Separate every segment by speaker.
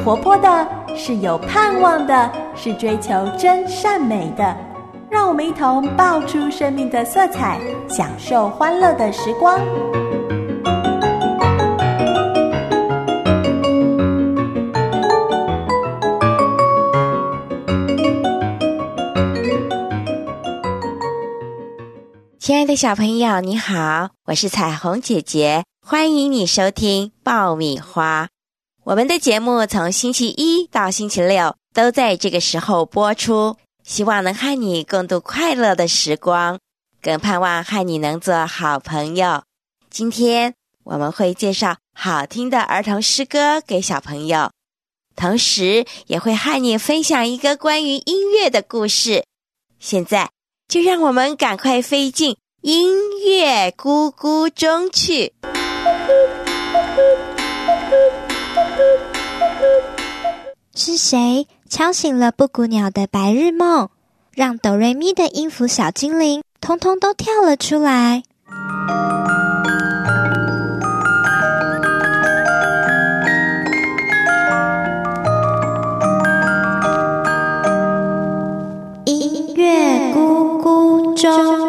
Speaker 1: 活泼的，是有盼望的，是追求真善美的。让我们一同爆出生命的色彩，享受欢乐的时光。
Speaker 2: 亲爱的小朋友，你好，我是彩虹姐姐，欢迎你收听爆米花。我们的节目从星期一到星期六都在这个时候播出，希望能和你共度快乐的时光，更盼望和你能做好朋友。今天我们会介绍好听的儿童诗歌给小朋友，同时也会和你分享一个关于音乐的故事。现在就让我们赶快飞进音乐咕咕中去。
Speaker 3: 是谁敲醒了布谷鸟的白日梦，让哆瑞咪的音符小精灵通通都跳了出来？音乐咕咕钟，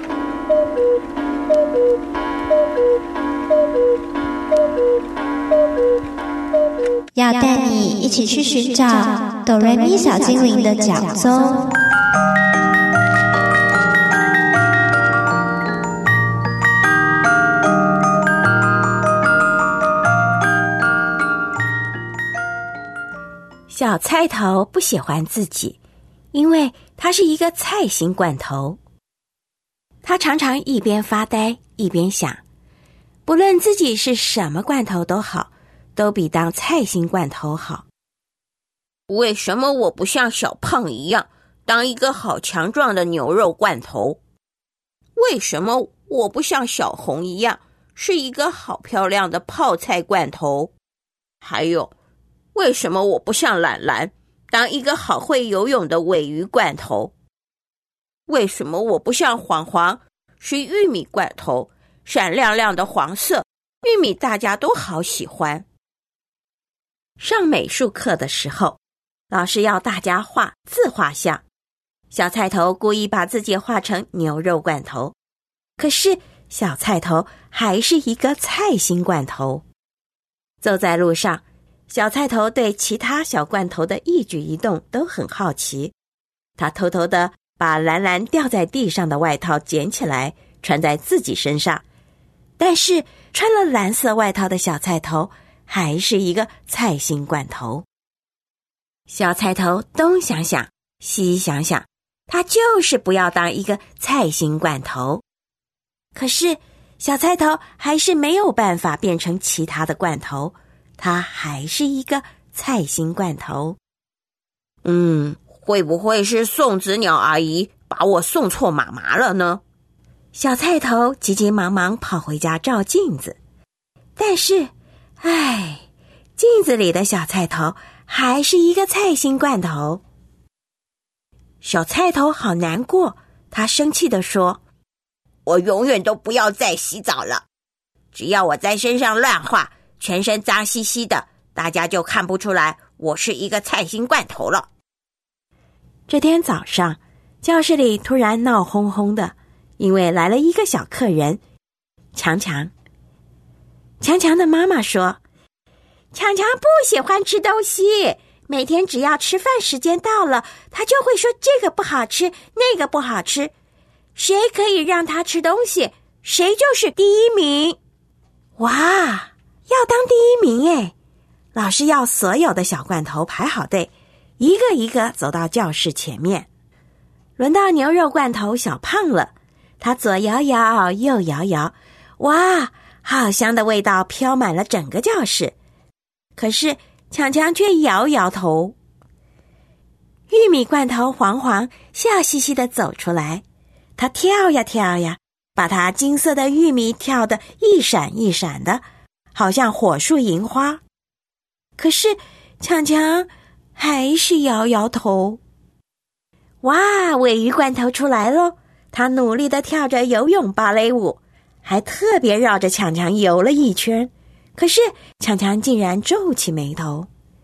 Speaker 3: 要带你一起去寻找哆瑞咪小精灵的脚踪。
Speaker 2: 小菜头不喜欢自己，因为他是一个菜心罐头。他常常一边发呆一边想，不论自己是什么罐头都好，都比当菜心罐头好。
Speaker 4: 为什么我不像小胖一样当一个好强壮的牛肉罐头？为什么我不像小红一样是一个好漂亮的泡菜罐头？还有，为什么我不像懒懒当一个好会游泳的尾鱼罐头？为什么我不像黄黄是玉米罐头，闪亮亮的黄色，玉米大家都好喜欢。
Speaker 2: 上美术课的时候，老师要大家画自画像，小菜头故意把自己画成牛肉罐头，可是小菜头还是一个菜心罐头。走在路上，小菜头对其他小罐头的一举一动都很好奇，他偷偷地把蓝蓝掉在地上的外套捡起来穿在自己身上，但是穿了蓝色外套的小菜头还是一个菜心罐头。小菜头东想想西想想，他就是不要当一个菜心罐头。可是小菜头还是没有办法变成其他的罐头，他还是一个菜心罐头。
Speaker 4: 会不会是送子鸟阿姨把我送错妈妈了呢？
Speaker 2: 小菜头急急忙忙跑回家照镜子，但是镜子里的小菜头还是一个菜心罐头。小菜头好难过，他生气地说，
Speaker 4: 我永远都不要再洗澡了，只要我在身上乱画，全身脏兮兮的，大家就看不出来我是一个菜心罐头了。
Speaker 2: 这天早上，教室里突然闹哄哄的，因为来了一个小客人，强强。强强的妈妈说，强强不喜欢吃东西，每天只要吃饭时间到了，他就会说这个不好吃，那个不好吃。谁可以让他吃东西，谁就是第一名。哇，要当第一名耶！老师要所有的小罐头排好队，一个一个走到教室前面。轮到牛肉罐头小胖了，他左摇摇右摇摇，哇，好香的味道飘满了整个教室。可是强强却摇摇头。玉米罐头黄黄笑嘻嘻地走出来，他跳呀跳呀，把他金色的玉米跳得一闪一闪的，好像火树银花。可是强强还是摇摇头。哇，尾鱼罐头出来咯，他努力地跳着游泳芭蕾舞，还特别绕着强强游了一圈。可是强强竟然皱起眉头。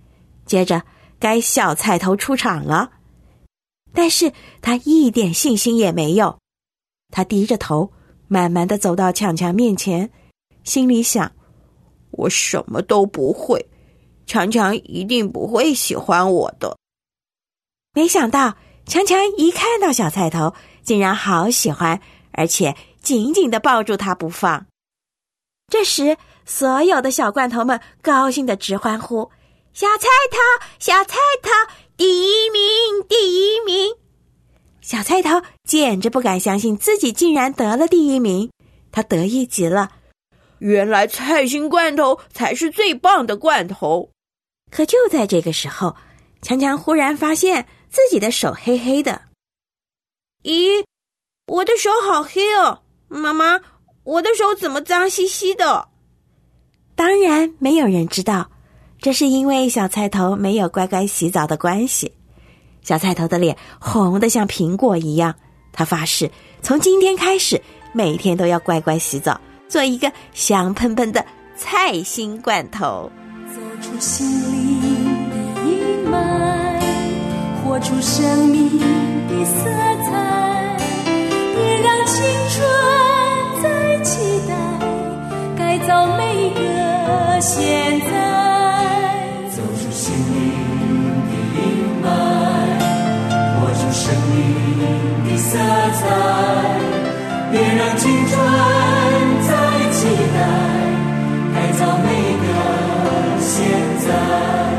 Speaker 2: 接着该小菜头出场了，但是他一点信心也没有。他低着头慢慢地走到强强面前，心里想，我什么都不会，强强一定不会喜欢我的。没想到强强一看到小菜头，竟然好喜欢，而且紧紧地抱住他不放。这时所有的小罐头们高兴地直欢呼，小菜头，小菜头，第一名，第一名！小菜头简直不敢相信自己竟然得了第一名，他得意极了。
Speaker 4: 原来菜心罐头才是最棒的罐头。
Speaker 2: 可就在这个时候，强强忽然发现自己的手黑黑的。
Speaker 4: 咦，我的手好黑哦，妈妈，我的手怎么脏兮兮的？
Speaker 2: 当然没有人知道，这是因为小菜头没有乖乖洗澡的关系。小菜头的脸红得像苹果一样，他发誓从今天开始每天都要乖乖洗澡，做一个香喷喷的菜心罐头。
Speaker 1: 走出心灵的阴霾，活出生命的色彩，别让青春再期待，改造每个现在。
Speaker 5: 走出心灵的阴霾，活出生命的色彩，别让青春再期待，改造每个现在。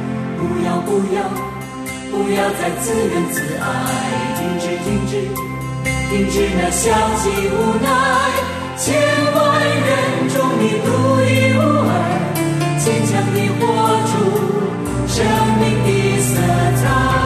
Speaker 5: 不要再自怨自艾，停止那消极无奈，千万人中你独一无二，坚强地活出生命的色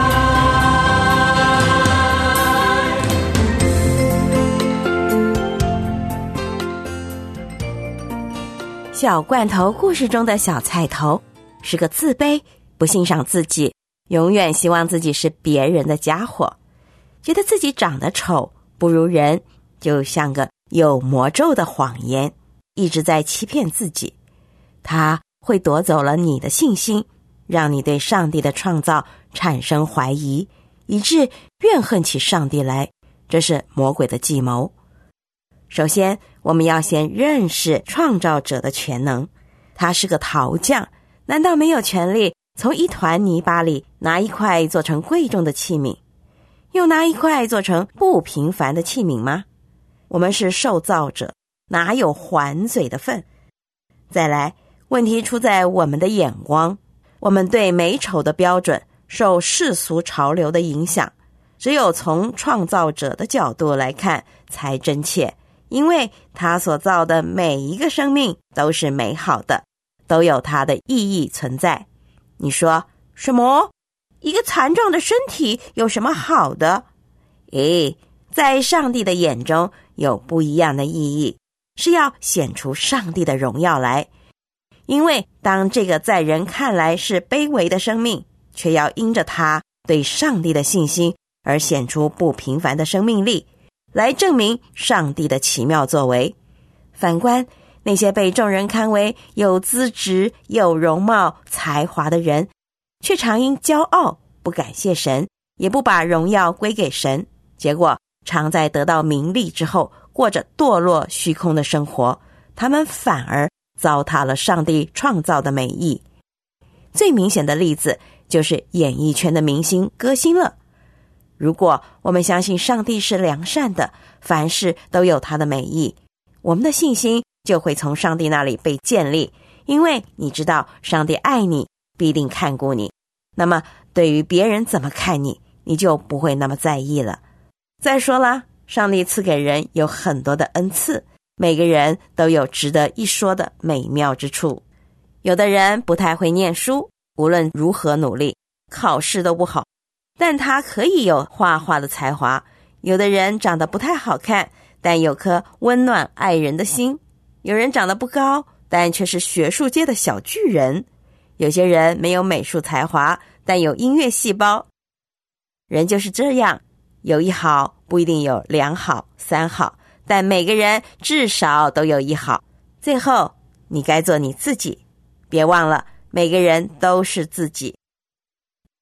Speaker 2: 彩。小罐头故事中的小菜头是个自卑、不欣赏自己，永远希望自己是别人的家伙，觉得自己长得丑，不如人，就像个有魔咒的谎言，一直在欺骗自己。它会夺走了你的信心，让你对上帝的创造产生怀疑，以致怨恨起上帝来。这是魔鬼的计谋。首先，我们要先认识创造者的全能。他是个陶匠，难道没有权利从一团泥巴里拿一块做成贵重的器皿，又拿一块做成不平凡的器皿吗？我们是受造者，哪有还嘴的份？再来，问题出在我们的眼光，我们对美丑的标准受世俗潮流的影响，只有从创造者的角度来看才真切，因为他所造的每一个生命都是美好的，都有它的意义存在。你说什么？一个残障的身体有什么好的？在上帝的眼中有不一样的意义，是要显出上帝的荣耀来。因为当这个在人看来是卑微的生命，却要因着他对上帝的信心而显出不平凡的生命力，来证明上帝的奇妙作为。反观那些被众人看为有资质、有容貌、才华的人，却常因骄傲不感谢神，也不把荣耀归给神，结果常在得到名利之后过着堕落虚空的生活，他们反而糟蹋了上帝创造的美意。最明显的例子就是演艺圈的明星歌星了。如果我们相信上帝是良善的，凡事都有他的美意，我们的信心就会从上帝那里被建立，因为你知道上帝爱你，必定看顾你，那么对于别人怎么看你，你就不会那么在意了。再说了，上帝赐给人有很多的恩赐，每个人都有值得一说的美妙之处。有的人不太会念书，无论如何努力，考试都不好，但他可以有画画的才华。有的人长得不太好看，但有颗温暖爱人的心。有人长得不高，但却是学术界的小巨人。有些人没有美术才华，但有音乐细胞。人就是这样，有一好不一定有两好、三好，但每个人至少都有一好。最后，你该做你自己，别忘了每个人都是自己，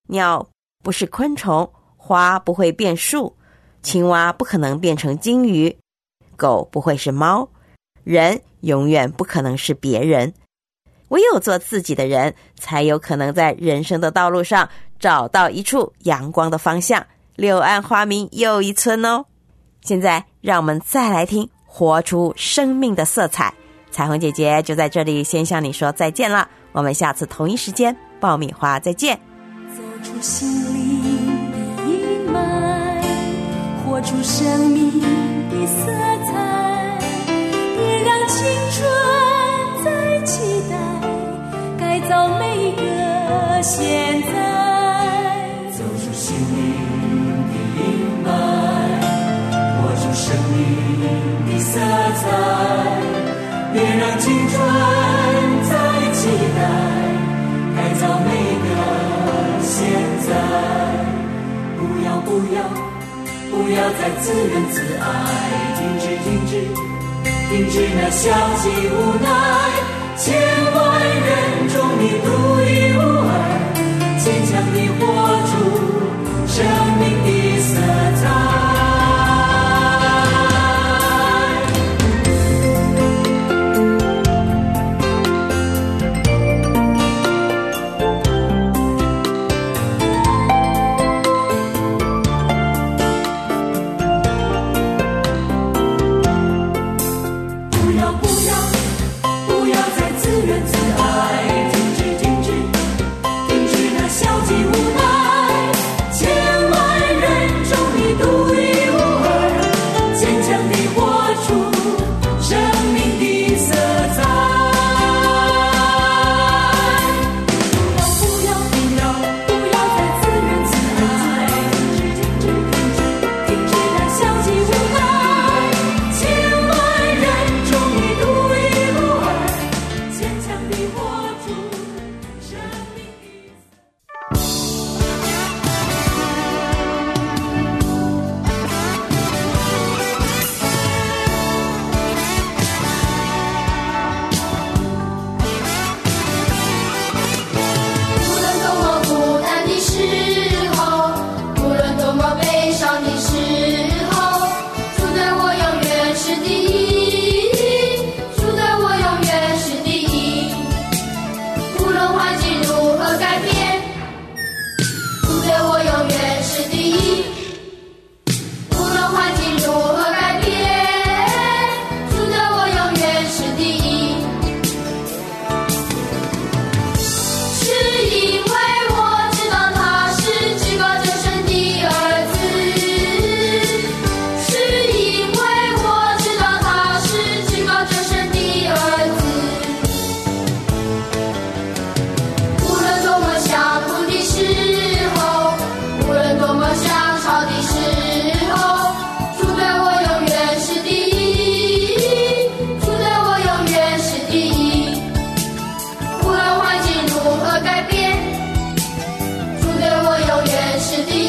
Speaker 2: 鸟不是昆虫，花不会变树，青蛙不可能变成金鱼，狗不会是猫，人永远不可能是别人。唯有做自己的人，才有可能在人生的道路上找到一处阳光的方向，柳暗花明又一村哦。现在让我们再来听活出生命的色彩。彩虹姐姐就在这里先向你说再见了，我们下次同一时间爆米花再见。
Speaker 1: 走出心灵的阴霾，活出生命的色彩，别让青春再期待，改造每个现在。
Speaker 5: 走出心灵的阴霾，活出生命的色彩，别让青春再期待，改造每个现在。不要再自怨自艾，停止那消极无奈，千万人中你独一无二，坚强地活出生命的色彩。
Speaker 1: 是的。